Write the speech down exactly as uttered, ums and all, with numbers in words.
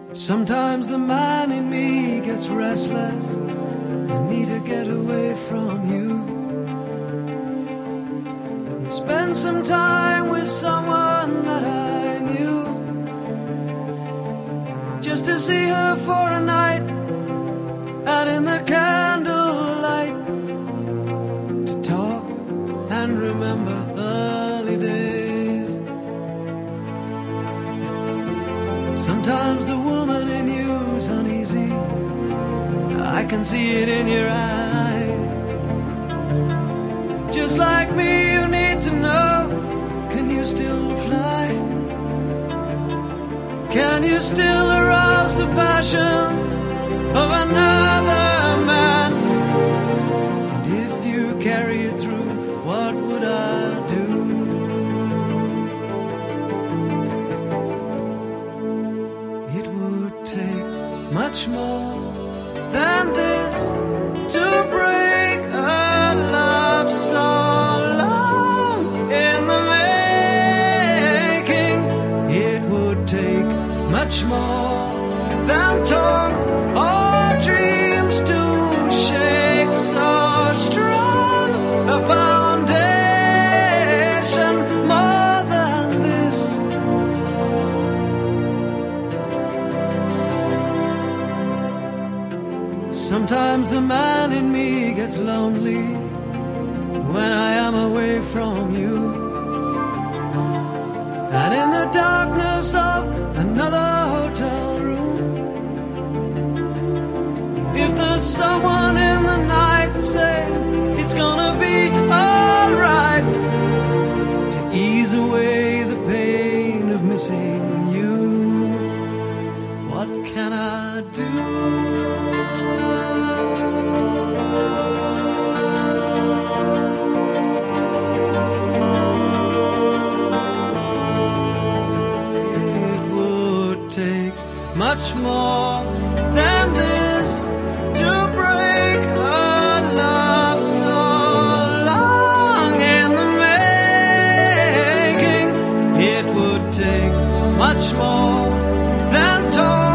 Sometimes the man in me gets restless. I need to get away from you and spend some time with someone that I knew, just to see her for a night out in the candlelight, to talk and remember early days. Sometimes the woman in you's uneasy, I can see it in your eyes. Just like me, you need to know, can you still fly? Can you still arouse the passions of another man? And if you carry it through, what would I do? It would take much more than this to break a love so long in the making. It would take much more than talk or dreams to shake so strong a foundation. More than this. Sometimes the man in me gets lonely when I am away from you, and in the darkness of another hotel room, if there's someone in the night saying it's gonna be alright, to ease away the pain of missing you, what can I do? Much more than this to break a love so long in the making. It would take much more than talk